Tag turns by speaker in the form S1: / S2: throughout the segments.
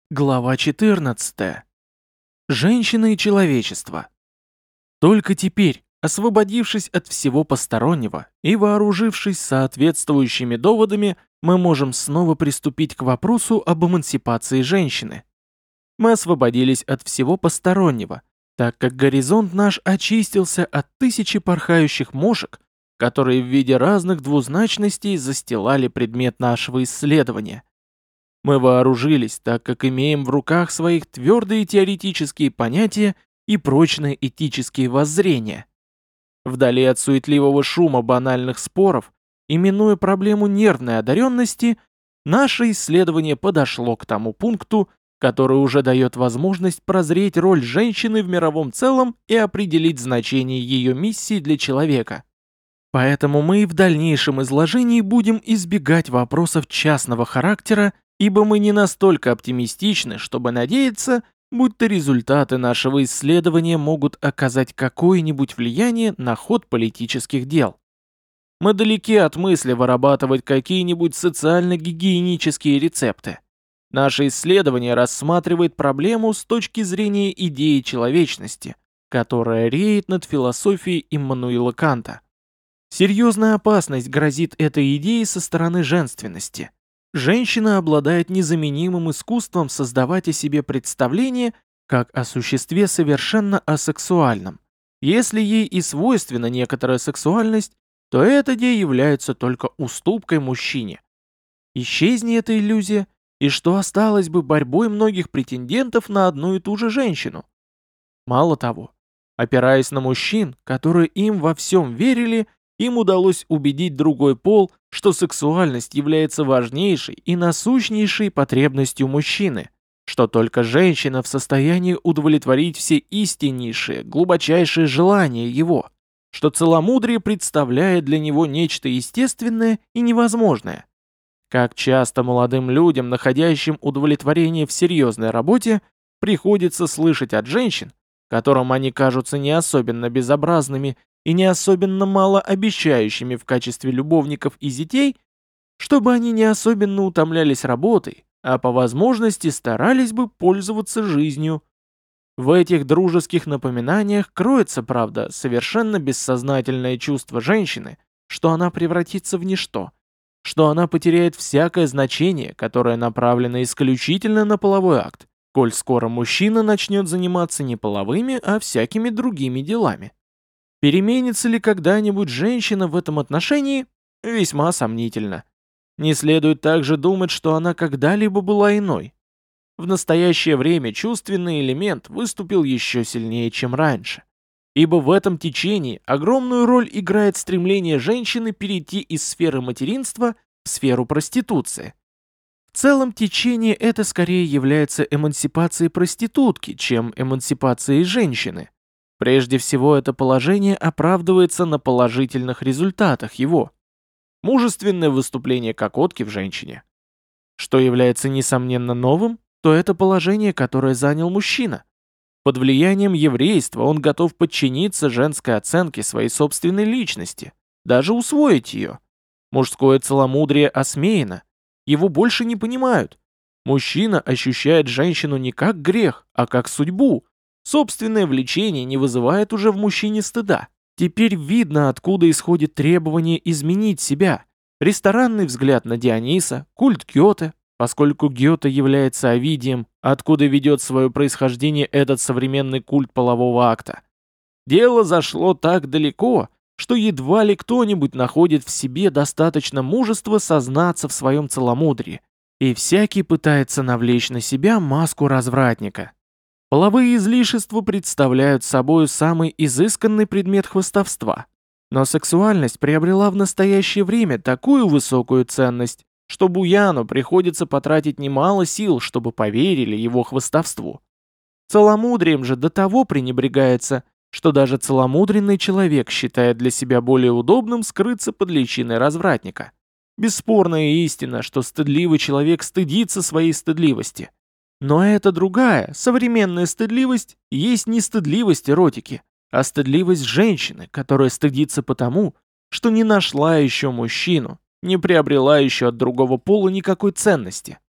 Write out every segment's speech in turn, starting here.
S1: Глава 14. Женщина и человечество. Только теперь, освободившись от всего постороннего и вооружившись соответствующими доводами, мы можем снова приступить к вопросу об эмансипации женщины. Мы освободились от всего постороннего, так как горизонт наш очистился от тысячи порхающих мошек, которые в виде разных двузначностей застилали предмет нашего исследования. Мы вооружились, так как имеем в руках своих твердые теоретические понятия и прочные этические воззрения. Вдали от суетливого шума банальных споров, именуя проблему нервной одаренности, наше исследование подошло к тому пункту, который уже дает возможность прозреть роль женщины в мировом целом и определить значение ее миссии для человека. Поэтому мы и в дальнейшем изложении будем избегать вопросов частного характера, ибо мы не настолько оптимистичны, чтобы надеяться, будто результаты нашего исследования могут оказать какое-нибудь влияние на ход политических дел. Мы далеки от мысли вырабатывать какие-нибудь социально-гигиенические рецепты. Наше исследование рассматривает проблему с точки зрения идеи человечности, которая реет над философией Иммануила Канта. Серьезная опасность грозит этой идее со стороны женственности. Женщина обладает незаменимым искусством создавать о себе представление как о существе совершенно асексуальном. Если ей и свойственна некоторая сексуальность, то эта идея является только уступкой мужчине. Исчезни эта иллюзия, и что осталось бы борьбой многих претендентов на одну и ту же женщину? Мало того, опираясь на мужчин, которые им во всем верили, им удалось убедить другой пол, что сексуальность является важнейшей и насущнейшей потребностью мужчины, что только женщина в состоянии удовлетворить все истиннейшие, глубочайшие желания его, что целомудрие представляет для него нечто естественное и невозможное. Как часто молодым людям, находящим удовлетворение в серьезной работе, приходится слышать от женщин, которым они кажутся не особенно безобразными и не особенно малообещающими в качестве любовников и зятей, чтобы они не особенно утомлялись работой, а по возможности старались бы пользоваться жизнью. В этих дружеских напоминаниях кроется, правда, совершенно бессознательное чувство женщины, что она превратится в ничто, что она потеряет всякое значение, которое направлено исключительно на половой акт, коль скоро мужчина начнет заниматься не половыми, а всякими другими делами. Переменится ли когда-нибудь женщина в этом отношении? Весьма сомнительно. Не следует также думать, что она когда-либо была иной. В настоящее время чувственный элемент выступил еще сильнее, чем раньше. Ибо в этом течении огромную роль играет стремление женщины перейти из сферы материнства в сферу проституции. В целом течение это скорее является эмансипацией проститутки, чем эмансипацией женщины. Прежде всего, это положение оправдывается на положительных результатах его. Мужественное выступление кокотки в женщине. Что является несомненно новым, то это положение, которое занял мужчина. Под влиянием еврейства он готов подчиниться женской оценке своей собственной личности, даже усвоить ее. Мужское целомудрие осмеяно, его больше не понимают. Мужчина ощущает женщину не как грех, а как судьбу. Собственное влечение не вызывает уже в мужчине стыда. Теперь видно, откуда исходит требование изменить себя. Ресторанный взгляд на Диониса, культ Гёте, поскольку Гёте является Овидием, откуда ведет свое происхождение этот современный культ полового акта. Дело зашло так далеко, что едва ли кто-нибудь находит в себе достаточно мужества сознаться в своем целомудрии, и всякий пытается навлечь на себя маску развратника. Половые излишества представляют собой самый изысканный предмет хвастовства. Но сексуальность приобрела в настоящее время такую высокую ценность, что Буяну приходится потратить немало сил, чтобы поверили его хвастовству. Целомудрием же до того пренебрегается, что даже целомудренный человек считает для себя более удобным скрыться под личиной развратника. Бесспорная истина, что стыдливый человек стыдится своей стыдливости. Но эта другая, современная стыдливость, есть не стыдливость эротики, а стыдливость женщины, которая стыдится потому, что не нашла еще мужчину, не приобрела еще от другого пола никакой ценности.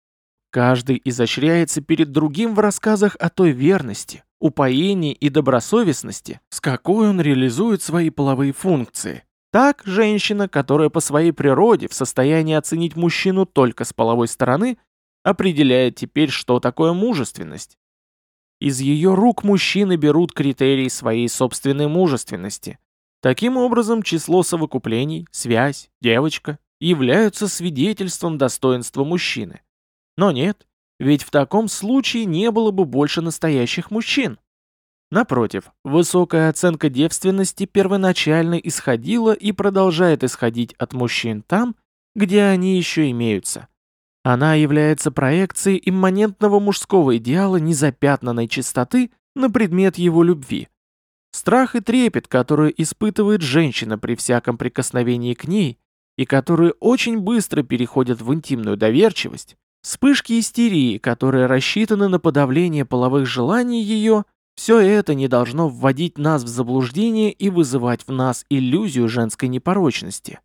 S1: Каждый изощряется перед другим в рассказах о той верности, упоении и добросовестности, с какой он реализует свои половые функции. Так, женщина, которая по своей природе в состоянии оценить мужчину только с половой стороны, определяет теперь, что такое мужественность. Из ее рук мужчины берут критерии своей собственной мужественности. Таким образом, число совокуплений, связь, девочка являются свидетельством достоинства мужчины. Но нет, ведь в таком случае не было бы больше настоящих мужчин. Напротив, высокая оценка девственности первоначально исходила и продолжает исходить от мужчин там, где они еще имеются. Она является проекцией имманентного мужского идеала незапятнанной чистоты на предмет его любви. Страх и трепет, которые испытывает женщина при всяком прикосновении к ней, и которые очень быстро переходят в интимную доверчивость, вспышки истерии, которые рассчитаны на подавление половых желаний ее, все это не должно вводить нас в заблуждение и вызывать в нас иллюзию женской непорочности.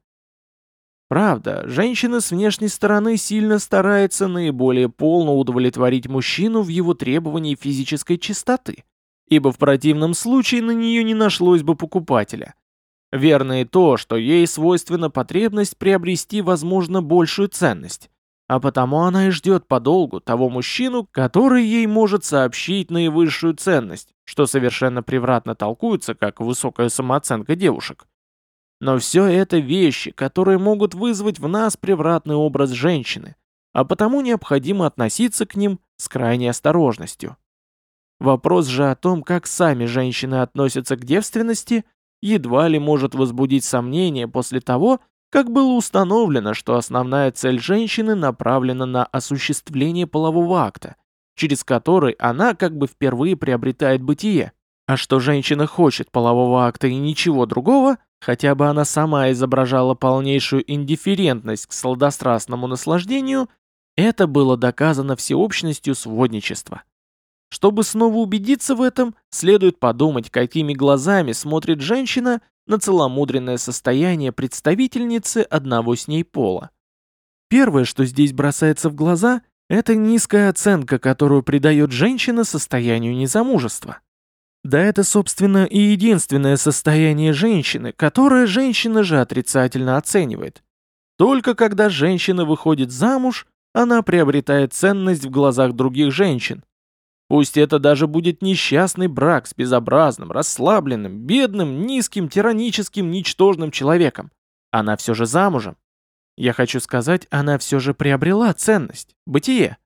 S1: Правда, женщина с внешней стороны сильно старается наиболее полно удовлетворить мужчину в его требовании физической чистоты, ибо в противном случае на нее не нашлось бы покупателя. Верно и то, что ей свойственна потребность приобрести, возможно, большую ценность, а потому она и ждет подолгу того мужчину, который ей может сообщить наивысшую ценность, что совершенно превратно толкуется как высокая самооценка девушек. Но все это вещи, которые могут вызвать в нас превратный образ женщины, а потому необходимо относиться к ним с крайней осторожностью. Вопрос же о том, как сами женщины относятся к девственности, едва ли может возбудить сомнения после того, как было установлено, что основная цель женщины направлена на осуществление полового акта, через который она как бы впервые приобретает бытие, а что женщина хочет полового акта и ничего другого, хотя бы она сама изображала полнейшую индифферентность к сладострастному наслаждению, это было доказано всеобщностью сводничества. Чтобы снова убедиться в этом, следует подумать, какими глазами смотрит женщина на целомудренное состояние представительницы одного с ней пола. Первое, что здесь бросается в глаза, это низкая оценка, которую придает женщина состоянию незамужества. Да это, собственно, и единственное состояние женщины, которое женщина же отрицательно оценивает. Только когда женщина выходит замуж, она приобретает ценность в глазах других женщин. Пусть это даже будет несчастный брак с безобразным, расслабленным, бедным, низким, тираническим, ничтожным человеком. Она все же замужем. Я хочу сказать, она все же приобрела ценность, бытие.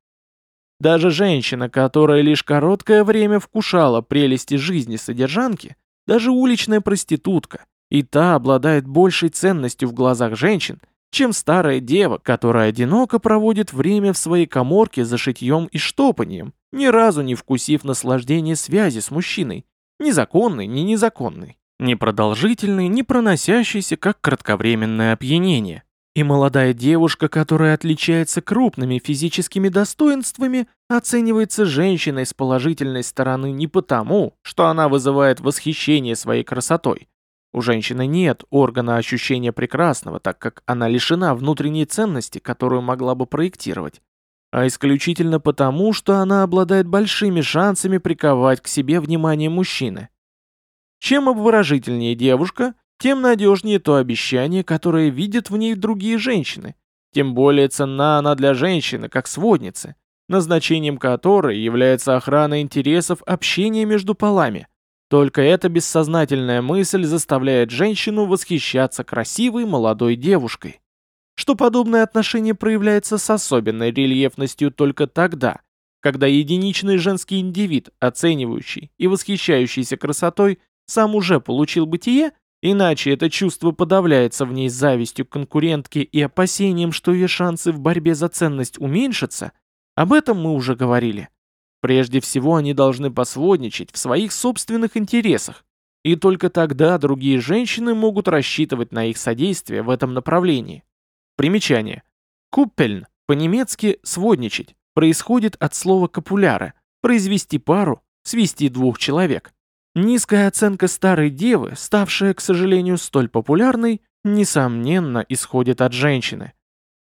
S1: Даже женщина, которая лишь короткое время вкушала прелести жизни содержанки, даже уличная проститутка, и та обладает большей ценностью в глазах женщин, чем старая дева, которая одиноко проводит время в своей каморке за шитьем и штопанием, ни разу не вкусив наслаждение связи с мужчиной, ни законной, ни незаконной, ни продолжительной, ни проносящейся как кратковременное опьянение. И молодая девушка, которая отличается крупными физическими достоинствами, оценивается женщиной с положительной стороны не потому, что она вызывает восхищение своей красотой. У женщины нет органа ощущения прекрасного, так как она лишена внутренней ценности, которую могла бы проектировать, а исключительно потому, что она обладает большими шансами приковать к себе внимание мужчины. Чем обворожительнее девушка, тем надежнее то обещание, которое видят в ней другие женщины, тем более ценна она для женщины, как сводницы, назначением которой является охрана интересов общения между полами. Только эта бессознательная мысль заставляет женщину восхищаться красивой молодой девушкой. Что подобное отношение проявляется с особенной рельефностью только тогда, когда единичный женский индивид, оценивающий и восхищающийся красотой, сам уже получил бытие, иначе это чувство подавляется в ней завистью к конкурентке и опасением, что ее шансы в борьбе за ценность уменьшатся. Об этом мы уже говорили. Прежде всего они должны посводничать в своих собственных интересах, и только тогда другие женщины могут рассчитывать на их содействие в этом направлении. Примечание. Куппельн, по-немецки «сводничать», происходит от слова копуляра – произвести пару, свести двух человек. Низкая оценка старой девы, ставшая, к сожалению, столь популярной, несомненно, исходит от женщины.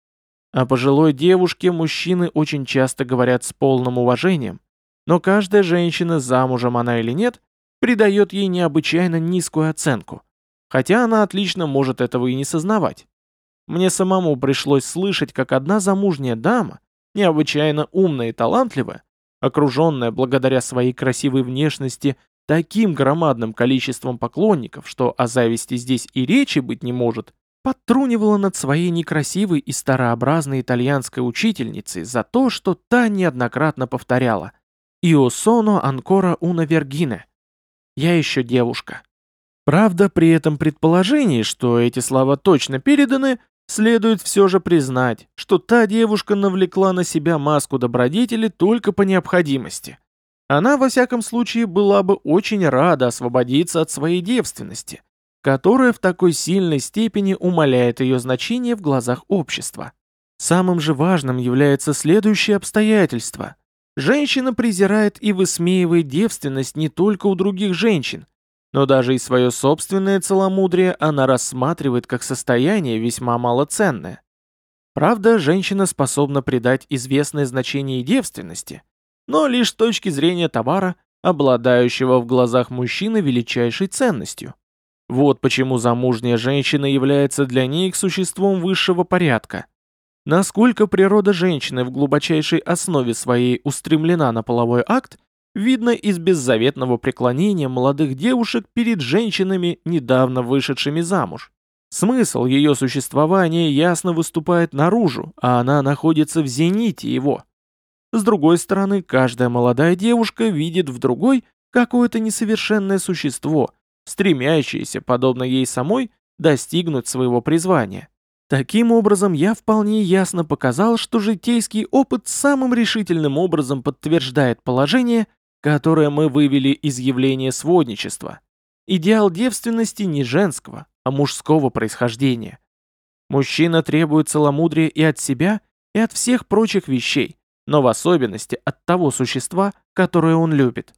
S1: О пожилой девушке мужчины очень часто говорят с полным уважением, но каждая женщина, замужем она или нет, придает ей необычайно низкую оценку, хотя она отлично может этого и не сознавать. Мне самому пришлось слышать, как одна замужняя дама, необычайно умная и талантливая, окруженная благодаря своей красивой внешности таким громадным количеством поклонников, что о зависти здесь и речи быть не может, подтрунивала над своей некрасивой и старообразной итальянской учительницей за то, что та неоднократно повторяла «Io sono ancora una vergine» «Я еще девушка». Правда, при этом предположении, что эти слова точно переданы, следует все же признать, что та девушка навлекла на себя маску добродетели только по необходимости. Она, во всяком случае, была бы очень рада освободиться от своей девственности, которая в такой сильной степени умаляет ее значение в глазах общества. Самым же важным является следующее обстоятельство. Женщина презирает и высмеивает девственность не только у других женщин, но даже и свое собственное целомудрие она рассматривает как состояние весьма малоценное. Правда, женщина способна придать известное значение девственности, но лишь с точки зрения товара, обладающего в глазах мужчины величайшей ценностью. Вот почему замужняя женщина является для них существом высшего порядка. Насколько природа женщины в глубочайшей основе своей устремлена на половой акт, видно из беззаветного преклонения молодых девушек перед женщинами, недавно вышедшими замуж. Смысл ее существования ясно выступает наружу, а она находится в зените его. С другой стороны, каждая молодая девушка видит в другой какое-то несовершенное существо, стремящееся, подобно ей самой, достигнуть своего призвания. Таким образом, я вполне ясно показал, что житейский опыт самым решительным образом подтверждает положение, которое мы вывели из явления сводничества. Идеал девственности не женского, а мужского происхождения. Мужчина требует целомудрия и от себя, и от всех прочих вещей, но в особенности от того существа, которое он любит.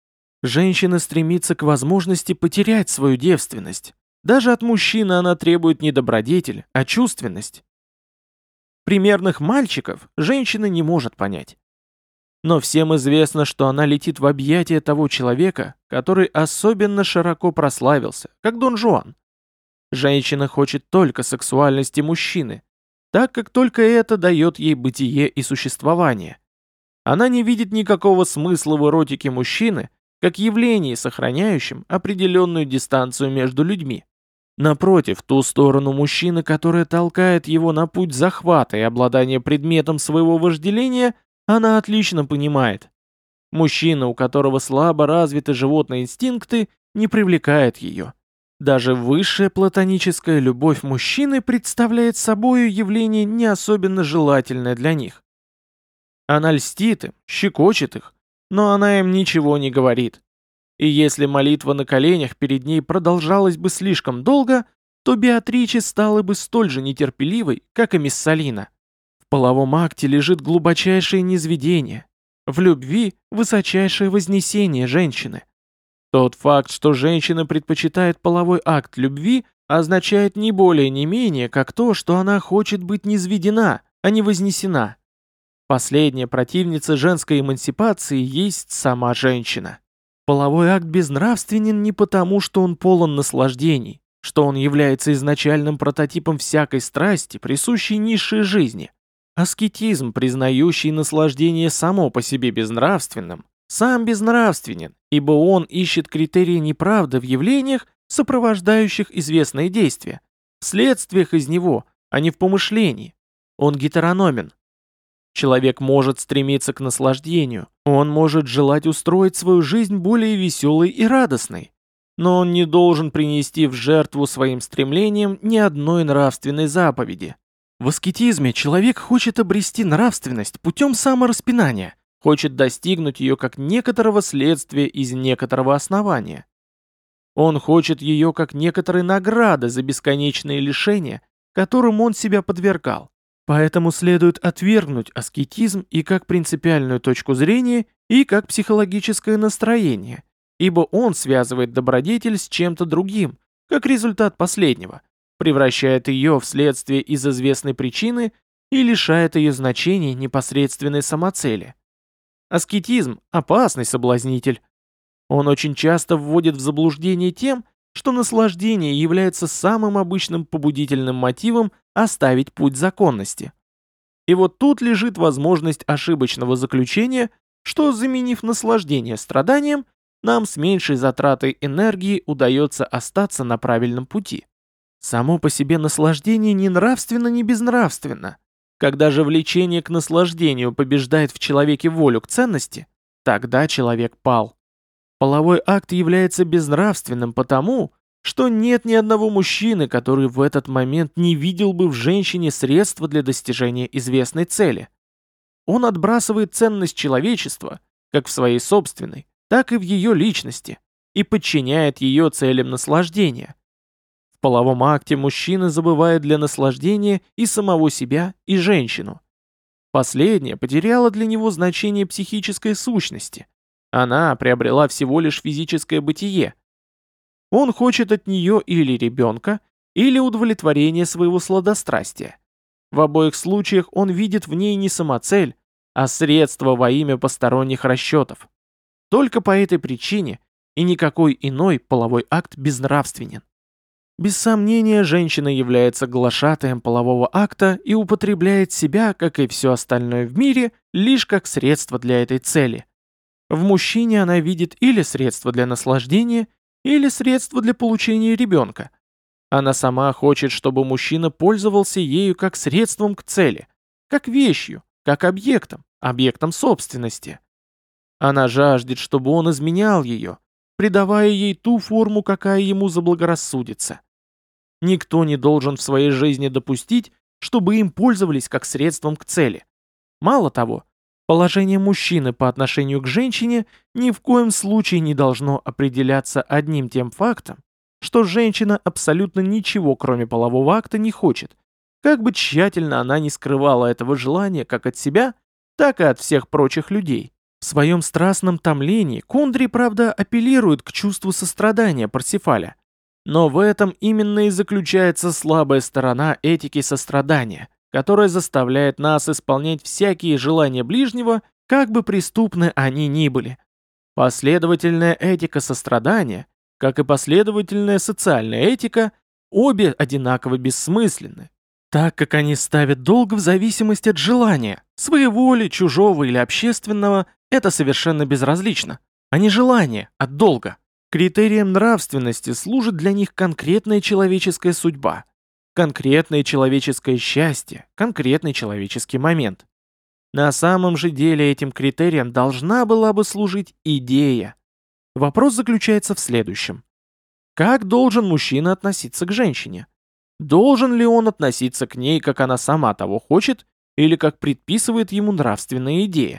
S1: Женщина стремится к возможности потерять свою девственность. Даже от мужчины она требует не добродетель, а чувственность. Примерных мальчиков женщина не может понять. Но всем известно, что она летит в объятия того человека, который особенно широко прославился, как Дон Жуан. Женщина хочет только сексуальности мужчины, так как только это дает ей бытие и существование. Она не видит никакого смысла в эротике мужчины, как явлении, сохраняющем определенную дистанцию между людьми. Напротив, ту сторону мужчины, которая толкает его на путь захвата и обладания предметом своего вожделения, она отлично понимает. Мужчина, у которого слабо развиты животные инстинкты, не привлекает ее. Даже высшая платоническая любовь мужчины представляет собою явление не особенно желательное для них. Она льстит им, щекочет их, но она им ничего не говорит. И если молитва на коленях перед ней продолжалась бы слишком долго, то Беатриче стала бы столь же нетерпеливой, как и Миссалина. В половом акте лежит глубочайшее низведение, в любви высочайшее вознесение женщины. Тот факт, что женщина предпочитает половой акт любви, означает не более не менее, как то, что она хочет быть низведена, а не вознесена. Последняя противница женской эмансипации есть сама женщина. Половой акт безнравственен не потому, что он полон наслаждений, что он является изначальным прототипом всякой страсти, присущей низшей жизни. Аскетизм, признающий наслаждение само по себе безнравственным, сам безнравственен, ибо он ищет критерии неправды в явлениях, сопровождающих известные действия, в следствиях из него, а не в помышлении. Он гетерономен. Человек может стремиться к наслаждению, он может желать устроить свою жизнь более веселой и радостной, но он не должен принести в жертву своим стремлениям ни одной нравственной заповеди. В аскетизме человек хочет обрести нравственность путем самораспинания, хочет достигнуть ее как некоторого следствия из некоторого основания. Он хочет ее как некоторой награды за бесконечные лишения, которым он себя подвергал. Поэтому следует отвергнуть аскетизм и как принципиальную точку зрения, и как психологическое настроение, ибо он связывает добродетель с чем-то другим, как результат последнего, превращает ее вследствие из известной причины и лишает ее значения непосредственной самоцели. Аскетизм– опасный соблазнитель. Он очень часто вводит в заблуждение тем, что наслаждение является самым обычным побудительным мотивом оставить путь законности. И вот тут лежит возможность ошибочного заключения, что, заменив наслаждение страданием, нам с меньшей затратой энергии удается остаться на правильном пути. Само по себе наслаждение ни нравственно, ни безнравственно. Когда же влечение к наслаждению побеждает в человеке волю к ценности, тогда человек пал. Половой акт является безнравственным потому, что нет ни одного мужчины, который в этот момент не видел бы в женщине средства для достижения известной цели. Он отбрасывает ценность человечества, как в своей собственной, так и в ее личности, и подчиняет ее целям наслаждения. В половом акте мужчина забывает для наслаждения и самого себя, и женщину. Последняя потеряла для него значение психической сущности. Она приобрела всего лишь физическое бытие. Он хочет от нее или ребенка, или удовлетворения своего сладострастия. В обоих случаях он видит в ней не самоцель, а средство во имя посторонних расчетов. Только по этой причине и никакой иной половой акт безнравственен. Без сомнения, женщина является глашатаем полового акта и употребляет себя, как и все остальное в мире, лишь как средство для этой цели. В мужчине она видит или средство для наслаждения, или средство для получения ребенка. Она сама хочет, чтобы мужчина пользовался ею как средством к цели, как вещью, как объектом собственности. Она жаждет, чтобы он изменял ее, придавая ей ту форму, какая ему заблагорассудится. Никто не должен в своей жизни допустить, чтобы им пользовались как средством к цели. Мало того, положение мужчины по отношению к женщине ни в коем случае не должно определяться одним тем фактом, что женщина абсолютно ничего, кроме полового акта, не хочет, как бы тщательно она ни скрывала этого желания как от себя, так и от всех прочих людей. В своем страстном томлении Кундри, правда, апеллирует к чувству сострадания Парсифаля. Но в этом именно и заключается слабая сторона этики сострадания, которая заставляет нас исполнять всякие желания ближнего, как бы преступны они ни были. Последовательная этика сострадания, как и последовательная социальная этика, обе одинаково бессмысленны, так как они ставят долг в зависимость от желания, своего ли, чужого или общественного, это совершенно безразлично, а не желание, от долга. Критерием нравственности служит для них конкретная человеческая судьба, конкретное человеческое счастье, конкретный человеческий момент. На самом же деле этим критерием должна была бы служить идея. Вопрос заключается в следующем. Как должен мужчина относиться к женщине? Должен ли он относиться к ней, как она сама того хочет, или как предписывает ему нравственная идея?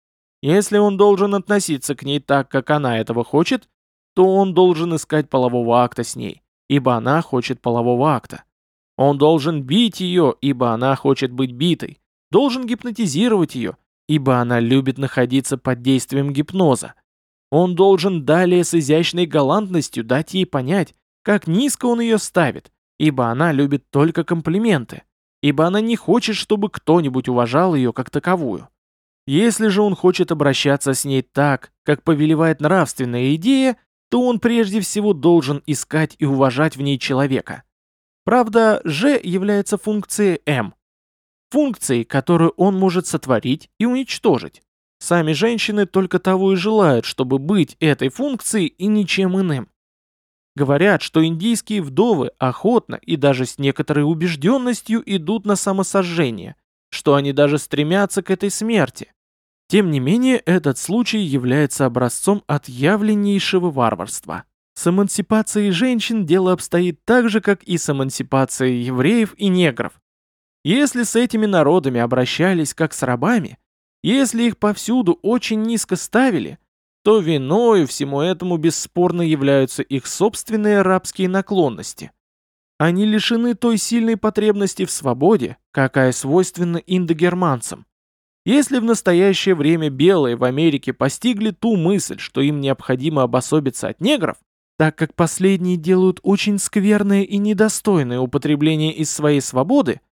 S1: Если он должен относиться к ней так, как она этого хочет, то он должен искать полового акта с ней, ибо она хочет полового акта. Он должен бить ее, ибо она хочет быть битой, должен гипнотизировать ее, ибо она любит находиться под действием гипноза. Он должен далее с изящной галантностью дать ей понять, как низко он ее ставит, ибо она любит только комплименты, ибо она не хочет, чтобы кто-нибудь уважал ее как таковую. Если же он хочет обращаться с ней так, как повелевает нравственная идея, то он прежде всего должен искать и уважать в ней человека. Правда, Ж является функцией М. Функцией, которую он может сотворить и уничтожить. Сами женщины только того и желают, чтобы быть этой функцией и ничем иным. Говорят, что индийские вдовы охотно и даже с некоторой убежденностью идут на самосожжение, что они даже стремятся к этой смерти. Тем не менее, этот случай является образцом отъявленнейшего варварства. С эмансипацией женщин дело обстоит так же, как и с эмансипацией евреев и негров. Если с этими народами обращались как с рабами, если их повсюду очень низко ставили, то виною всему этому бесспорно являются их собственные рабские наклонности. Они лишены той сильной потребности в свободе, какая свойственна индогерманцам. Если в настоящее время белые в Америке постигли ту мысль, что им необходимо обособиться от негров, так как последние делают очень скверное и недостойное употребление из своей свободы,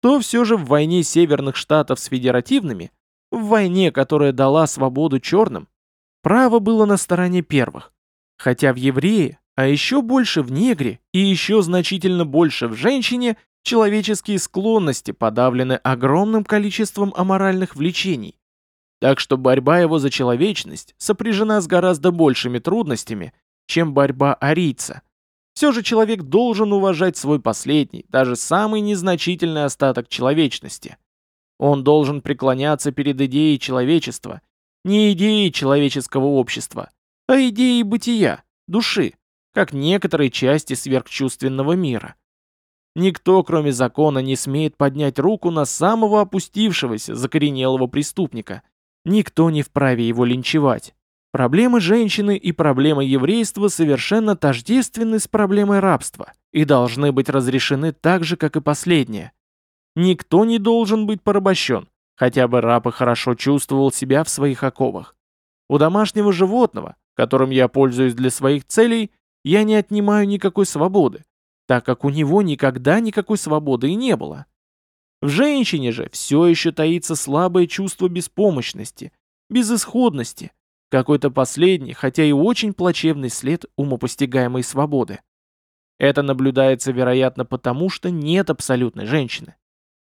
S1: то все же в войне Северных Штатов с федеративными, в войне, которая дала свободу черным, право было на стороне первых. Хотя в еврее, а еще больше в негре и еще значительно больше в женщине человеческие склонности подавлены огромным количеством аморальных влечений. Так что борьба его за человечность сопряжена с гораздо большими трудностями, чем борьба арийца. Все же человек должен уважать свой последний, даже самый незначительный остаток человечности. Он должен преклоняться перед идеей человечества, не идеей человеческого общества, а идеей бытия, души, как некоторой части сверхчувственного мира. Никто, кроме закона, не смеет поднять руку на самого опустившегося, закоренелого преступника. Никто не вправе его линчевать. Проблемы женщины и проблемы еврейства совершенно тождественны с проблемой рабства и должны быть разрешены так же, как и последние. Никто не должен быть порабощен, хотя бы раб и хорошо чувствовал себя в своих оковах. У домашнего животного, которым я пользуюсь для своих целей, я не отнимаю никакой свободы, так как у него никогда никакой свободы и не было. В женщине же все еще таится слабое чувство беспомощности, безысходности, какой-то последний, хотя и очень плачевный след умопостигаемой свободы. Это наблюдается, вероятно, потому, что нет абсолютной женщины.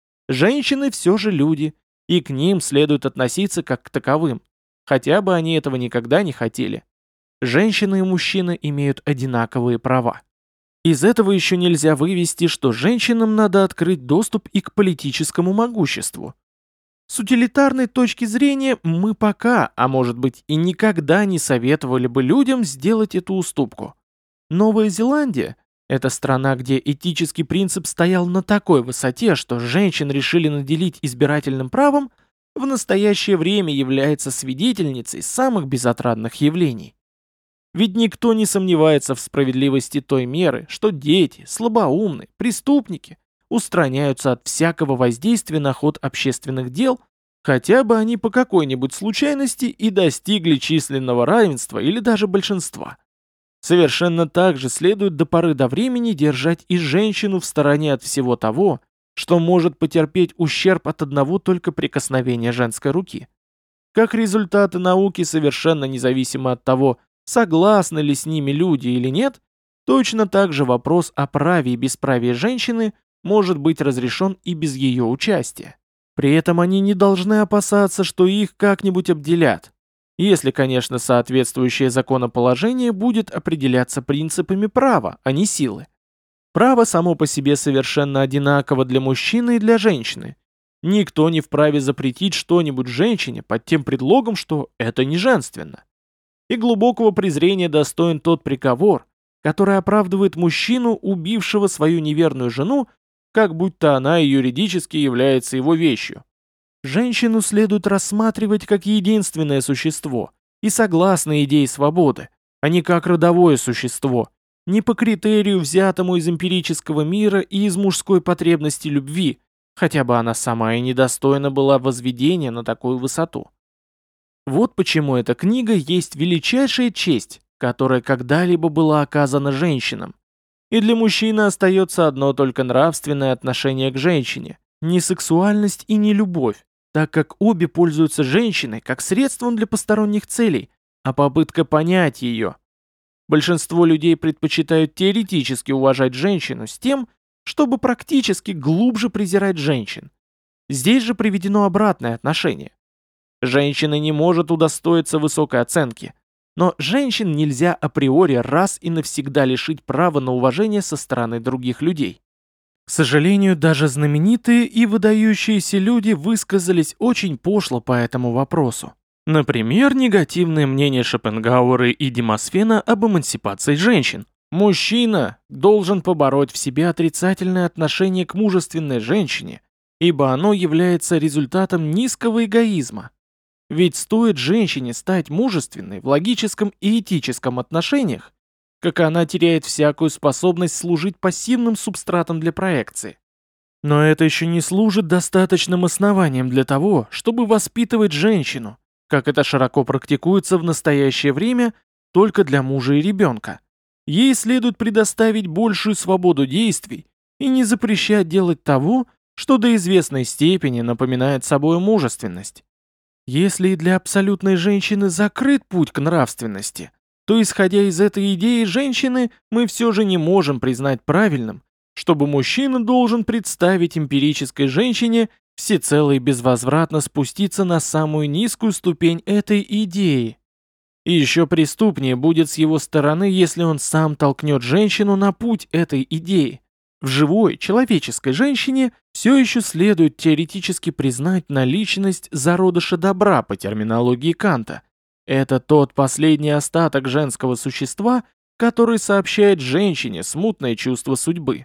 S1: Женщины все же люди, и к ним следует относиться как к таковым, хотя бы они этого никогда не хотели. Женщины и мужчины имеют одинаковые права. Из этого еще нельзя вывести, что женщинам надо открыть доступ и к политическому могуществу. С утилитарной точки зрения мы пока, а может быть и никогда не советовали бы людям сделать эту уступку. Новая Зеландия – это страна, где этический принцип стоял на такой высоте, что женщин решили наделить избирательным правом, в настоящее время является свидетельницей самых безотрадных явлений. Ведь никто не сомневается в справедливости той меры, что дети, слабоумные, преступники устраняются от всякого воздействия на ход общественных дел, хотя бы они по какой-нибудь случайности и достигли численного равенства или даже большинства. Совершенно так же следует до поры до времени держать и женщину в стороне от всего того, что может потерпеть ущерб от одного только прикосновения женской руки. Как результаты науки совершенно независимо от того, согласны ли с ними люди или нет, точно так же вопрос о праве и бесправии женщины может быть разрешен и без ее участия. При этом они не должны опасаться, что их как-нибудь обделят, если, конечно, соответствующее законоположение будет определяться принципами права, а не силы. Право само по себе совершенно одинаково для мужчины и для женщины. Никто не вправе запретить что-нибудь женщине под тем предлогом, что это не женственно. И глубокого презрения достоин тот приговор, который оправдывает мужчину, убившего свою неверную жену, как будто она юридически является его вещью. Женщину следует рассматривать как единственное существо и согласно идее свободы, а не как родовое существо, не по критерию, взятому из эмпирического мира и из мужской потребности любви, хотя бы она сама и недостойна была возведения на такую высоту. Вот почему эта книга есть величайшая честь, которая когда-либо была оказана женщинам. И для мужчины остается одно только нравственное отношение к женщине, не сексуальность и не любовь, так как обе пользуются женщиной как средством для посторонних целей, а попытка понять ее. Большинство людей предпочитают теоретически уважать женщину с тем, чтобы практически глубже презирать женщин. Здесь же приведено обратное отношение. Женщина не может удостоиться высокой оценки, но женщин нельзя априори раз и навсегда лишить права на уважение со стороны других людей. К сожалению, даже знаменитые и выдающиеся люди высказались очень пошло по этому вопросу. Например, негативное мнение Шопенгауэра и Демосфена об эмансипации женщин. Мужчина должен побороть в себе отрицательное отношение к мужественной женщине, ибо оно является результатом низкого эгоизма. Ведь стоит женщине стать мужественной в логическом и этическом отношениях, как она теряет всякую способность служить пассивным субстратом для проекции. Но это еще не служит достаточным основанием для того, чтобы воспитывать женщину, как это широко практикуется в настоящее время только для мужа и ребенка. Ей следует предоставить большую свободу действий и не запрещать делать того, что до известной степени напоминает собой мужественность. Если и для абсолютной женщины закрыт путь к нравственности, то, исходя из этой идеи женщины, мы все же не можем признать правильным, чтобы мужчина должен представить эмпирической женщине всецело и безвозвратно спуститься на самую низкую ступень этой идеи. И еще преступнее будет с его стороны, если он сам толкнет женщину на путь этой идеи. В живой, человеческой женщине все еще следует теоретически признать наличность зародыша добра по терминологии Канта. Это тот последний остаток женского существа, который сообщает женщине смутное чувство судьбы.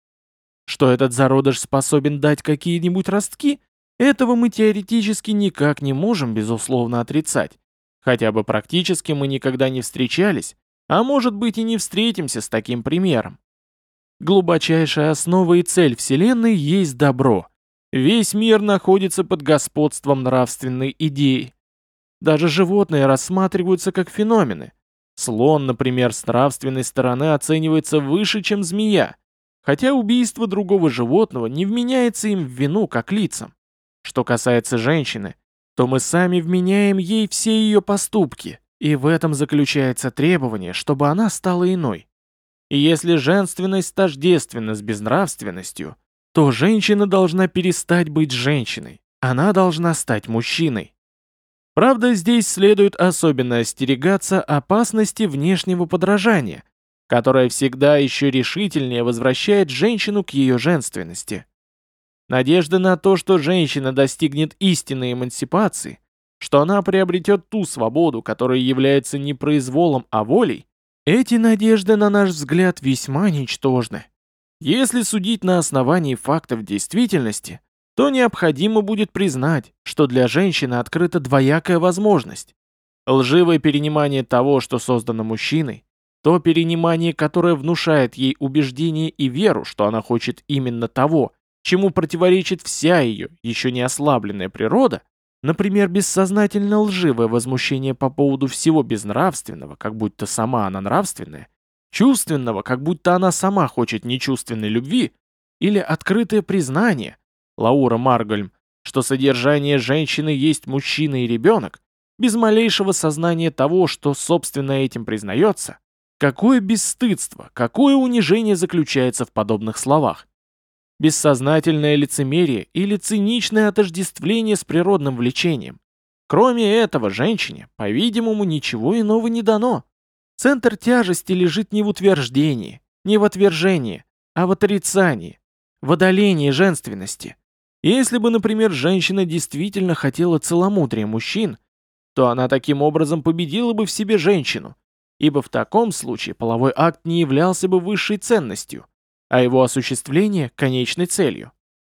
S1: Что этот зародыш способен дать какие-нибудь ростки, этого мы теоретически никак не можем безусловно отрицать. Хотя бы практически мы никогда не встречались, а может быть и не встретимся с таким примером. Глубочайшая основа и цель Вселенной есть добро. Весь мир находится под господством нравственной идеи. Даже животные рассматриваются как феномены. Слон, например, с нравственной стороны оценивается выше, чем змея, хотя убийство другого животного не вменяется им в вину как лицам. Что касается женщины, то мы сами вменяем ей все ее поступки, и в этом заключается требование, чтобы она стала иной. И если женственность тождественна с безнравственностью, то женщина должна перестать быть женщиной, она должна стать мужчиной. Правда, здесь следует особенно остерегаться опасности внешнего подражания, которое всегда еще решительнее возвращает женщину к ее женственности. Надежда на то, что женщина достигнет истинной эмансипации, что она приобретет ту свободу, которая является не произволом, а волей, эти надежды, на наш взгляд, весьма ничтожны. Если судить на основании фактов действительности, то необходимо будет признать, что для женщины открыта двоякая возможность. Лживое перенимание того, что создано мужчиной, то перенимание, которое внушает ей убеждение и веру, что она хочет именно того, чему противоречит вся ее, еще не ослабленная природа, например, бессознательно лживое возмущение по поводу всего безнравственного, как будто сама она нравственная, чувственного, как будто она сама хочет нечувственной любви, или открытое признание, Лаура Маргольм, что содержание женщины есть мужчина и ребенок, без малейшего сознания того, что собственно этим признается, какое бесстыдство, какое унижение заключается в подобных словах. Бессознательное лицемерие или циничное отождествление с природным влечением. Кроме этого, женщине, по-видимому, ничего иного не дано. Центр тяжести лежит не в утверждении, не в отвержении, а в отрицании, в одолении женственности. Если бы, например, женщина действительно хотела целомудрия мужчин, то она таким образом победила бы в себе женщину, ибо в таком случае половой акт не являлся бы высшей ценностью, а его осуществление – конечной целью.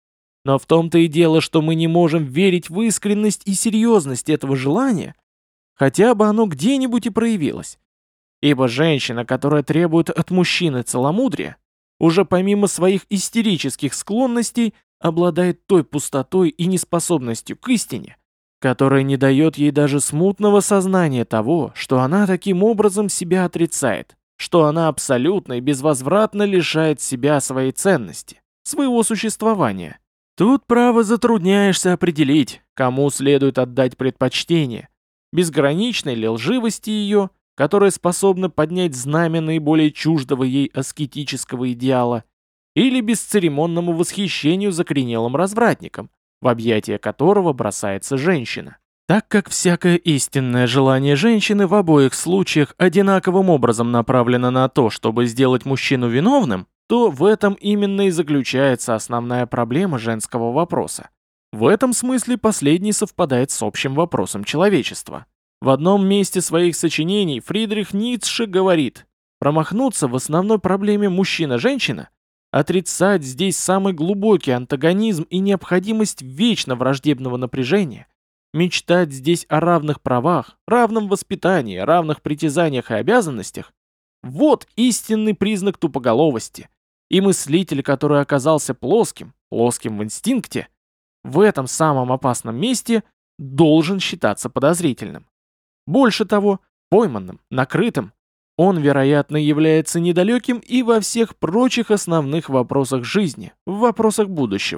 S1: Но в том-то и дело, что мы не можем верить в искренность и серьезность этого желания, хотя бы оно где-нибудь и проявилось. Ибо женщина, которая требует от мужчины целомудрия, уже помимо своих истерических склонностей, обладает той пустотой и неспособностью к истине, которая не дает ей даже смутного сознания того, что она таким образом себя отрицает, что она абсолютно и безвозвратно лишает себя своей ценности, своего существования. Тут, право, затрудняешься определить, кому следует отдать предпочтение, безграничной ли лживости ее, которая способна поднять знамя наиболее чуждого ей аскетического идеала, или бесцеремонному восхищению закоренелым развратником, в объятия которого бросается женщина. Так как всякое истинное желание женщины в обоих случаях одинаковым образом направлено на то, чтобы сделать мужчину виновным, то в этом именно и заключается основная проблема женского вопроса. В этом смысле последний совпадает с общим вопросом человечества. В одном месте своих сочинений Фридрих Ницше говорит: промахнуться в основной проблеме мужчина-женщина, отрицать здесь самый глубокий антагонизм и необходимость вечно враждебного напряжения, мечтать здесь о равных правах, равном воспитании, равных притязаниях и обязанностях – вот истинный признак тупоголовости. И мыслитель, который оказался плоским в инстинкте, в этом самом опасном месте должен считаться подозрительным. Больше того, пойманным, накрытым, он, вероятно, является недалеким и во всех прочих основных вопросах жизни, в вопросах будущего.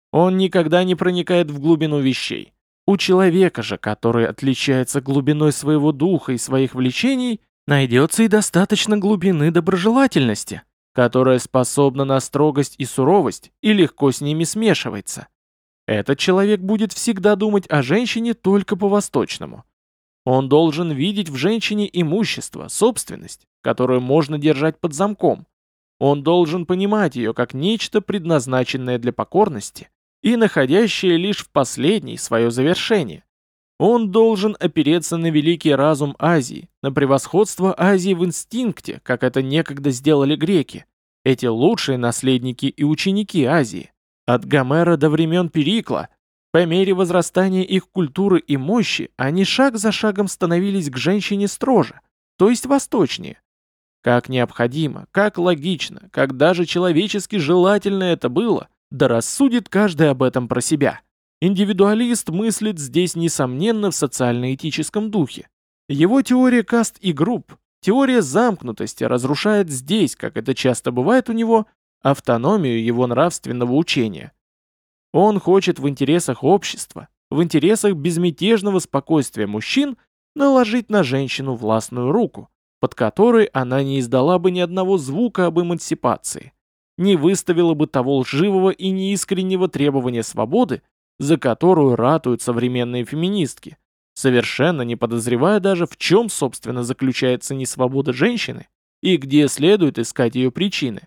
S1: Он никогда не проникает в глубину вещей. У человека же, который отличается глубиной своего духа и своих влечений, найдется и достаточно глубины доброжелательности, которая способна на строгость и суровость и легко с ними смешивается. Этот человек будет всегда думать о женщине только по-восточному. Он должен видеть в женщине имущество, собственность, которую можно держать под замком. Он должен понимать ее как нечто, предназначенное для покорности и находящее лишь в последней свое завершение. Он должен опереться на великий разум Азии, на превосходство Азии в инстинкте, как это некогда сделали греки, эти лучшие наследники и ученики Азии. От Гомера до времен Перикла, по мере возрастания их культуры и мощи, они шаг за шагом становились к женщине строже, то есть восточнее. Как необходимо, как логично, как даже человечески желательно это было, да рассудит каждый об этом про себя. Индивидуалист мыслит здесь, несомненно, в социально-этическом духе. Его теория каст и групп, теория замкнутости разрушает здесь, как это часто бывает у него, автономию его нравственного учения. Он хочет в интересах общества, в интересах безмятежного спокойствия мужчин наложить на женщину властную руку, под которой она не издала бы ни одного звука об эмансипации, не выставила бы того лживого и неискреннего требования свободы, за которую ратуют современные феминистки, совершенно не подозревая даже, в чем, собственно, заключается несвобода женщины и где следует искать ее причины.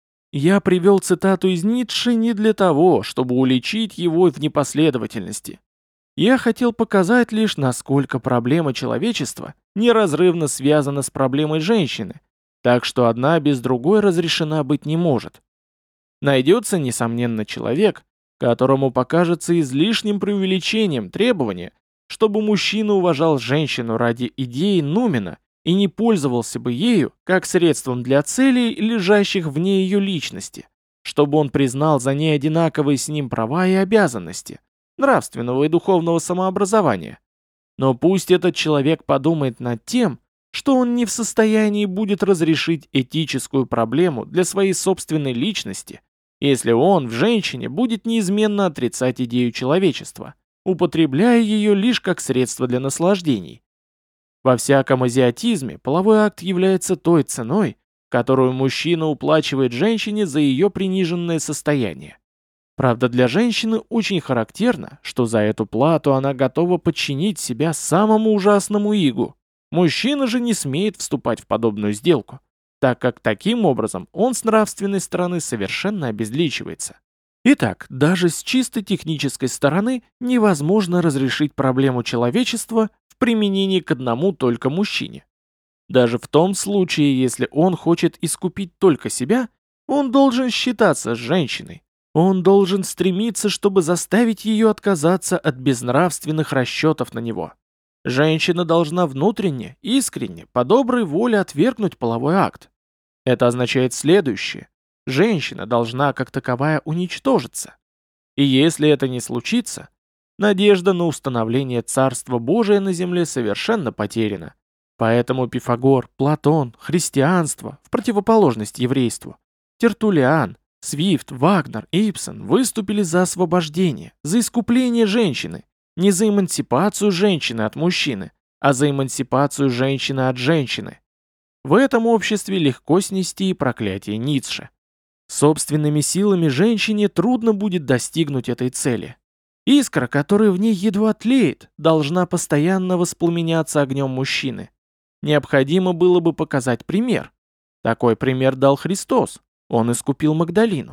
S1: Я привел цитату из Ницше не для того, чтобы уличить его в непоследовательности. Я хотел показать лишь, насколько проблема человечества неразрывно связана с проблемой женщины, так что одна без другой разрешена быть не может. Найдется, несомненно, человек, которому покажется излишним преувеличением требования, чтобы мужчина уважал женщину ради идеи нумена и не пользовался бы ею как средством для целей, лежащих вне ее личности, чтобы он признал за ней одинаковые с ним права и обязанности, нравственного и духовного самообразования. Но пусть этот человек подумает над тем, что он не в состоянии будет разрешить этическую проблему для своей собственной личности, если он в женщине будет неизменно отрицать идею человечества, употребляя ее лишь как средство для наслаждений. Во всяком азиатизме половой акт является той ценой, которую мужчина уплачивает женщине за ее приниженное состояние. Правда, для женщины очень характерно, что за эту плату она готова подчинить себя самому ужасному игу. Мужчина же не смеет вступать в подобную сделку, так как таким образом он с нравственной стороны совершенно обезличивается. Итак, даже с чисто технической стороны невозможно разрешить проблему человечества в применении к одному только мужчине. Даже в том случае, если он хочет искупить только себя, он должен считаться с женщиной. Он должен стремиться, чтобы заставить ее отказаться от безнравственных расчетов на него. Женщина должна внутренне, искренне, по доброй воле отвергнуть половой акт. Это означает следующее. Женщина должна как таковая уничтожиться. И если это не случится, надежда на установление Царства Божия на земле совершенно потеряна. Поэтому Пифагор, Платон, христианство, в противоположность еврейству, Тертуллиан, Свифт, Вагнер, Ибсен выступили за освобождение, за искупление женщины, не за эмансипацию женщины от мужчины, а за эмансипацию женщины от женщины. В этом обществе легко снести и проклятие Ницше. Собственными силами женщине трудно будет достигнуть этой цели. Искра, которая в ней едва тлеет, должна постоянно воспламеняться огнем мужчины. Необходимо было бы показать пример. Такой пример дал Христос. Он искупил Магдалину.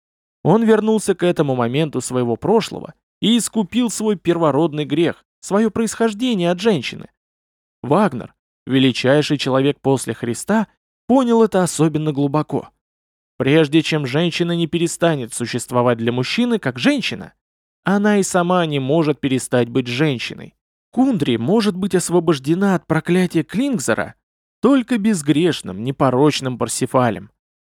S1: Он вернулся к этому моменту своего прошлого и искупил свой первородный грех, свое происхождение от женщины. Вагнер, величайший человек после Христа, понял это особенно глубоко. Прежде чем женщина не перестанет существовать для мужчины как женщина, она и сама не может перестать быть женщиной. Кундри может быть освобождена от проклятия Клингзера только безгрешным, непорочным Парсифалем.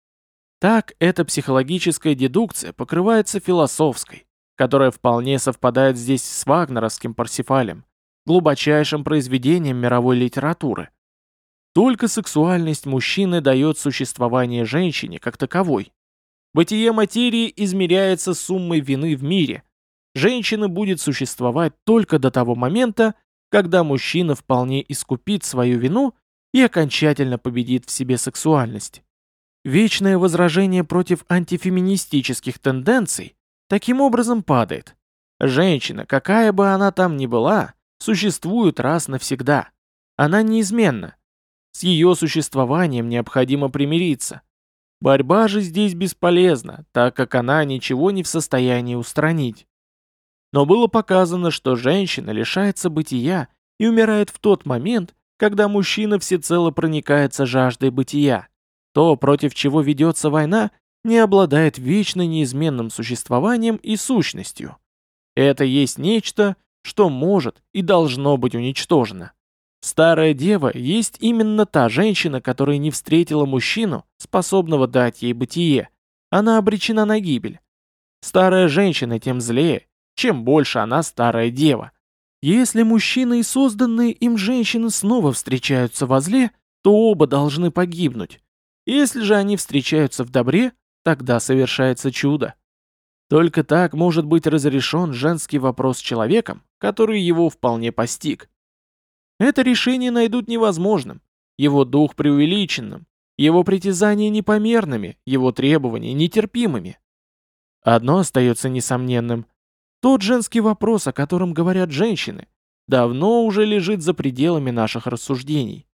S1: Так эта психологическая дедукция покрывается философской, которая вполне совпадает здесь с вагнеровским Парсифалем, глубочайшим произведением мировой литературы. Только сексуальность мужчины дает существование женщине как таковой. Бытие материи измеряется суммой вины в мире. Женщина будет существовать только до того момента, когда мужчина вполне искупит свою вину и окончательно победит в себе сексуальность. Вечное возражение против антифеминистических тенденций таким образом падает. Женщина, какая бы она там ни была, существует раз навсегда. Она неизменна. С ее существованием необходимо примириться. Борьба же здесь бесполезна, так как она ничего не в состоянии устранить. Но было показано, что женщина лишается бытия и умирает в тот момент, когда мужчина всецело проникается жаждой бытия. То, против чего ведется война, не обладает вечно неизменным существованием и сущностью. Это есть нечто, что может и должно быть уничтожено. Старая дева есть именно та женщина, которая не встретила мужчину, способного дать ей бытие. Она обречена на гибель. Старая женщина тем злее, чем больше она старая дева. Если мужчина и созданные им женщины снова встречаются во зле, то оба должны погибнуть. Если же они встречаются в добре, тогда совершается чудо. Только так может быть разрешен женский вопрос с человеком, который его вполне постиг. Это решение найдут невозможным, его дух преувеличенным, его притязания непомерными, его требования нетерпимыми. Одно остается несомненным. Тот женский вопрос, о котором говорят женщины, давно уже лежит за пределами наших рассуждений.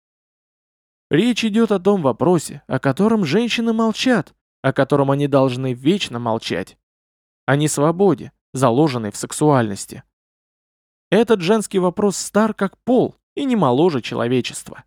S1: Речь идет о том вопросе, о котором женщины молчат, о котором они должны вечно молчать. О несвободе, заложенной в сексуальности. Этот женский вопрос стар как пол и не моложе человечества.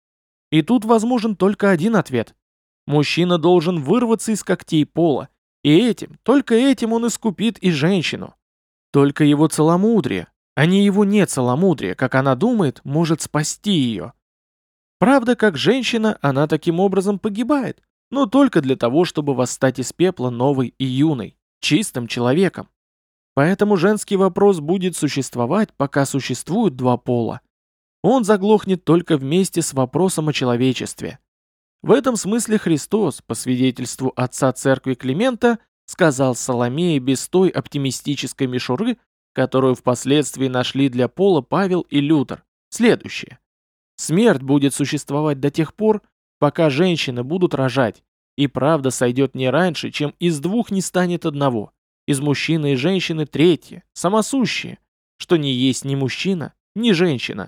S1: И тут возможен только один ответ. Мужчина должен вырваться из когтей пола, и этим, только этим он искупит и женщину. Только его целомудрие, а не его нецеломудрие, как она думает, может спасти ее. Правда, как женщина, она таким образом погибает, но только для того, чтобы восстать из пепла новой и юной, чистым человеком. Поэтому женский вопрос будет существовать, пока существуют два пола. Он заглохнет только вместе с вопросом о человечестве. В этом смысле Христос, по свидетельству отца церкви Климента, сказал Соломее без той оптимистической мишуры, которую впоследствии нашли для пола Павел и Лютер, следующее. Смерть будет существовать до тех пор, пока женщины будут рожать, и правда сойдет не раньше, чем из двух не станет одного, из мужчины и женщины третье, самосущее, что не есть ни мужчина, ни женщина.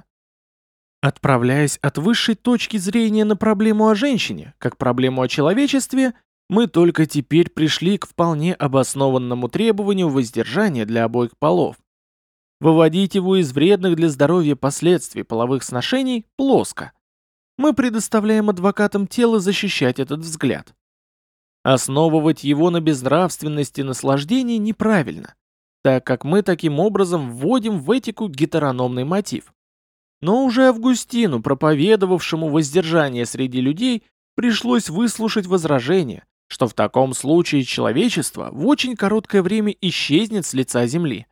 S1: Отправляясь от высшей точки зрения на проблему о женщине, как проблему о человечестве, мы только теперь пришли к вполне обоснованному требованию воздержания для обоих полов. Выводить его из вредных для здоровья последствий половых сношений плоско. Мы предоставляем адвокатам тела защищать этот взгляд. Основывать его на безнравственности наслаждений неправильно, так как мы таким образом вводим в этику гетерономный мотив. Но уже Августину, проповедовавшему воздержание среди людей, пришлось выслушать возражение, что в таком случае человечество в очень короткое время исчезнет с лица земли.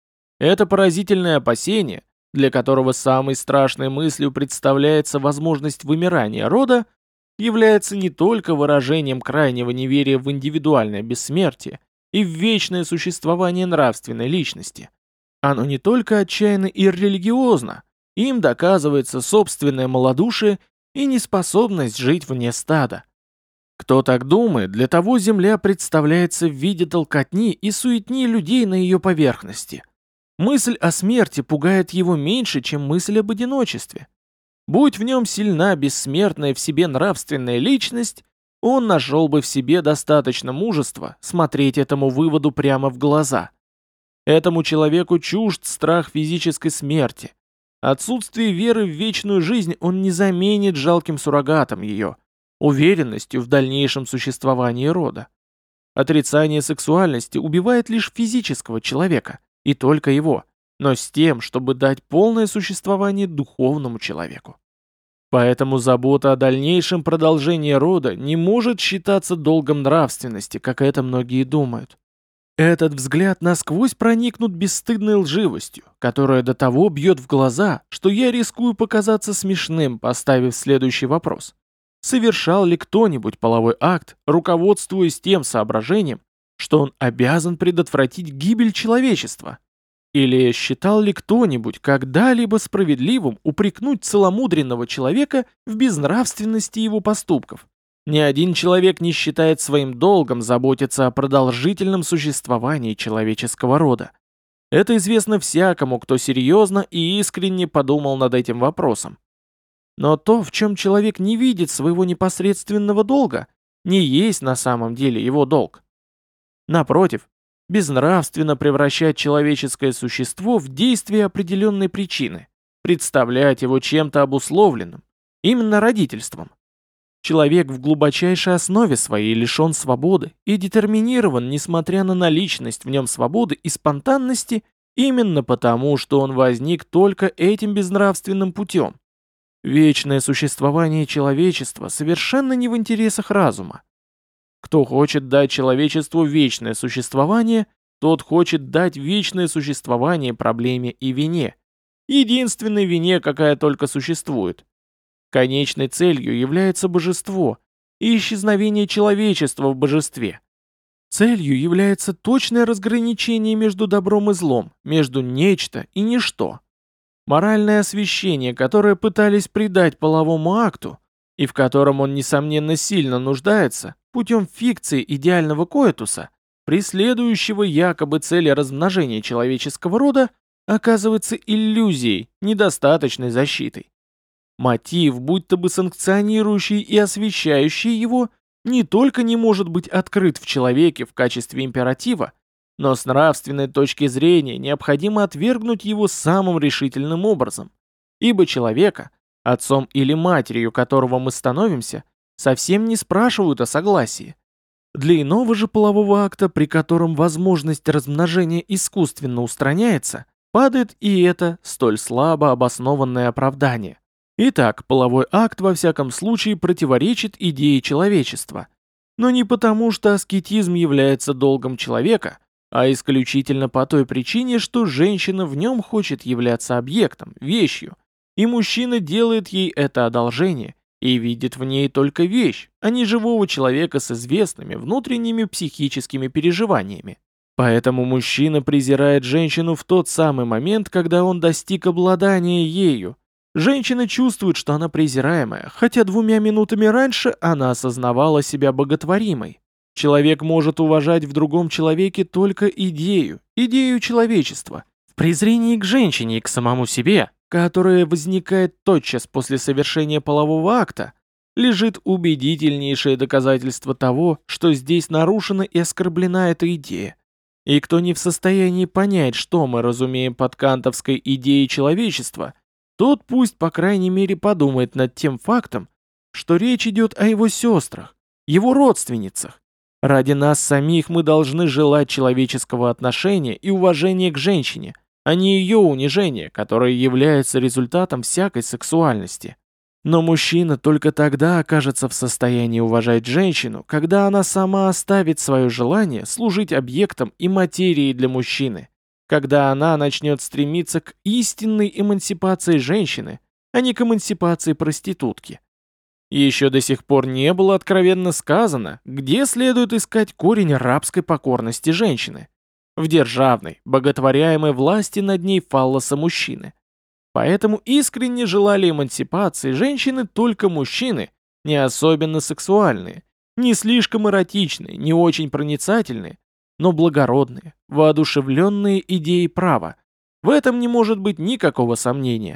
S1: Это поразительное опасение, для которого самой страшной мыслью представляется возможность вымирания рода, является не только выражением крайнего неверия в индивидуальное бессмертие и в вечное существование нравственной личности. Оно не только отчаянно иррелигиозно, им доказывается собственное малодушие и неспособность жить вне стада. Кто так думает, для того земля представляется в виде толкотни и суетни людей на ее поверхности. Мысль о смерти пугает его меньше, чем мысль об одиночестве. Будь в нем сильна бессмертная в себе нравственная личность, он нашел бы в себе достаточно мужества смотреть этому выводу прямо в глаза. Этому человеку чужд страх физической смерти. Отсутствие веры в вечную жизнь он не заменит жалким суррогатом ее, уверенностью в дальнейшем существовании рода. Отрицание сексуальности убивает лишь физического человека, и только его, но с тем, чтобы дать полное существование духовному человеку. Поэтому забота о дальнейшем продолжении рода не может считаться долгом нравственности, как это многие думают. Этот взгляд насквозь проникнут бесстыдной лживостью, которая до того бьет в глаза, что я рискую показаться смешным, поставив следующий вопрос. Совершал ли кто-нибудь половой акт, руководствуясь тем соображением, что он обязан предотвратить гибель человечества? Или считал ли кто-нибудь когда-либо справедливым упрекнуть целомудренного человека в безнравственности его поступков? Ни один человек не считает своим долгом заботиться о продолжительном существовании человеческого рода. Это известно всякому, кто серьезно и искренне подумал над этим вопросом. Но то, в чем человек не видит своего непосредственного долга, не есть на самом деле его долг. Напротив, безнравственно превращать человеческое существо в действие определенной причины, представлять его чем-то обусловленным, именно родительством. Человек в глубочайшей основе своей лишен свободы и детерминирован, несмотря на наличность в нем свободы и спонтанности, именно потому, что он возник только этим безнравственным путем. Вечное существование человечества совершенно не в интересах разума. Кто хочет дать человечеству вечное существование, тот хочет дать вечное существование проблеме и вине. Единственной вине, какая только существует. Конечной целью является божество и исчезновение человечества в божестве. Целью является точное разграничение между добром и злом, между нечто и ничто. Моральное освящение, которое пытались придать половому акту, и в котором он, несомненно, сильно нуждается, путем фикции идеального коэтуса, преследующего якобы цели размножения человеческого рода, оказывается иллюзией, недостаточной защитой. Мотив, будто бы санкционирующий и освещающий его, не только не может быть открыт в человеке в качестве императива, но с нравственной точки зрения необходимо отвергнуть его самым решительным образом, ибо человека, отцом или матерью которого мы становимся, совсем не спрашивают о согласии. Для иного же полового акта, при котором возможность размножения искусственно устраняется, падает и это столь слабо обоснованное оправдание. Итак, половой акт во всяком случае противоречит идее человечества. Но не потому, что аскетизм является долгом человека, а исключительно по той причине, что женщина в нем хочет являться объектом, вещью, и мужчина делает ей это одолжение и видит в ней только вещь, а не живого человека с известными внутренними психическими переживаниями. Поэтому мужчина презирает женщину в тот самый момент, когда он достиг обладания ею. Женщина чувствует, что она презираемая, хотя 2 минутами раньше она осознавала себя боготворимой. Человек может уважать в другом человеке только идею человечества, в презрении к женщине и к самому себе, которое возникает тотчас после совершения полового акта, лежит убедительнейшее доказательство того, что здесь нарушена и оскорблена эта идея. И кто не в состоянии понять, что мы разумеем под кантовской идеей человечества, тот пусть по крайней мере подумает над тем фактом, что речь идет о его сестрах, его родственницах. Ради нас самих мы должны желать человеческого отношения и уважения к женщине, а не ее унижения, которое является результатом всякой сексуальности. Но мужчина только тогда окажется в состоянии уважать женщину, когда она сама оставит свое желание служить объектом и материей для мужчины, когда она начнет стремиться к истинной эмансипации женщины, а не к эмансипации проститутки. Еще до сих пор не было откровенно сказано, где следует искать корень рабской покорности женщины. В державной, боготворяемой власти над ней фаллоса мужчины. Поэтому искренне желали эмансипации женщины только мужчины, не особенно сексуальные, не слишком эротичные, не очень проницательные, но благородные, воодушевленные идеей права. В этом не может быть никакого сомнения.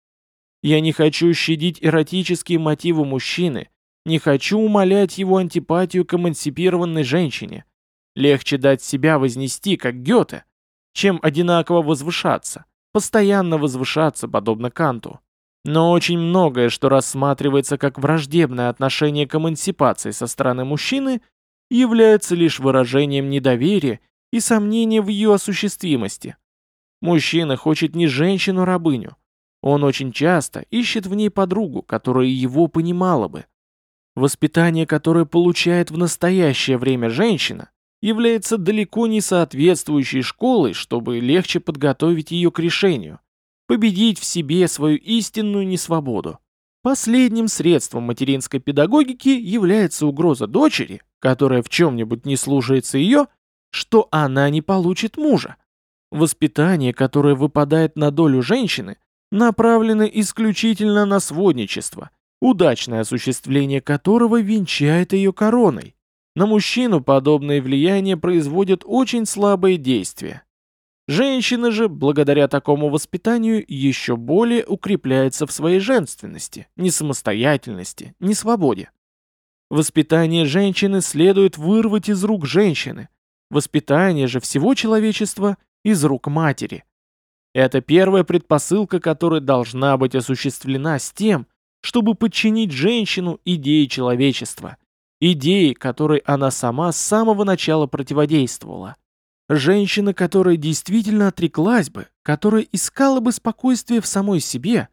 S1: Я не хочу щадить эротические мотивы мужчины, не хочу умалять его антипатию к эмансипированной женщине. Легче дать себя вознести, как Гёте, чем одинаково возвышаться, постоянно возвышаться, подобно Канту. Но очень многое, что рассматривается как враждебное отношение к эмансипации со стороны мужчины, является лишь выражением недоверия и сомнения в ее осуществимости. Мужчина хочет не женщину-рабыню. Он очень часто ищет в ней подругу, которая его понимала бы. Воспитание, которое получает в настоящее время женщина, является далеко не соответствующей школой, чтобы легче подготовить ее к решению, победить в себе свою истинную несвободу. Последним средством материнской педагогики является угроза дочери, которая в чем-нибудь не слушается ее, что она не получит мужа. Воспитание, которое выпадает на долю женщины, направлено исключительно на сводничество, удачное осуществление которого венчает ее короной. На мужчину подобное влияние производит очень слабые действия. Женщина же, благодаря такому воспитанию, еще более укрепляется в своей женственности, несамостоятельности, несвободе. Воспитание женщины следует вырвать из рук женщины, воспитание же всего человечества из рук матери. Это первая предпосылка, которая должна быть осуществлена с тем, чтобы подчинить женщину идее человечества, идее, которой она сама с самого начала противодействовала. Женщина, которая действительно отреклась бы, которая искала бы спокойствие в самой себе,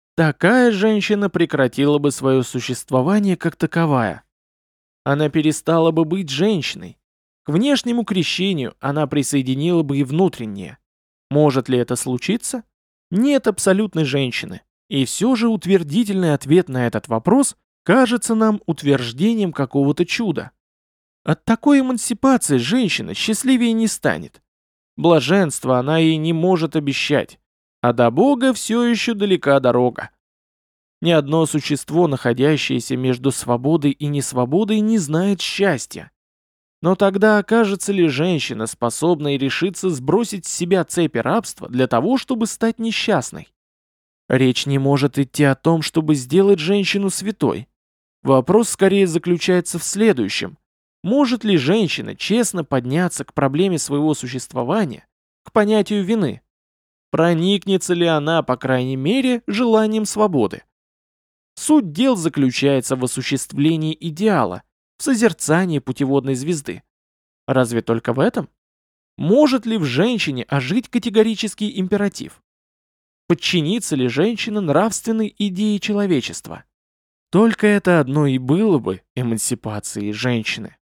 S1: такая женщина прекратила бы свое существование как таковая. Она перестала бы быть женщиной. К внешнему крещению она присоединила бы и внутреннее. Может ли это случиться? Нет абсолютной женщины. И все же утвердительный ответ на этот вопрос кажется нам утверждением какого-то чуда. От такой эмансипации женщина счастливее не станет. Блаженство она ей не может обещать, а до Бога все еще далека дорога. Ни одно существо, находящееся между свободой и несвободой, не знает счастья. Но тогда окажется ли женщина способной решиться сбросить с себя цепи рабства для того, чтобы стать несчастной? Речь не может идти о том, чтобы сделать женщину святой. Вопрос скорее заключается в следующем. Может ли женщина честно подняться к проблеме своего существования, к понятию вины? Проникнется ли она, по крайней мере, желанием свободы? Суть дел заключается в осуществлении идеала, в созерцании путеводной звезды. Разве только в этом? Может ли в женщине ожить категорический императив? Подчинится ли женщина нравственной идее человечества? Только это одно и было бы эмансипацией женщины.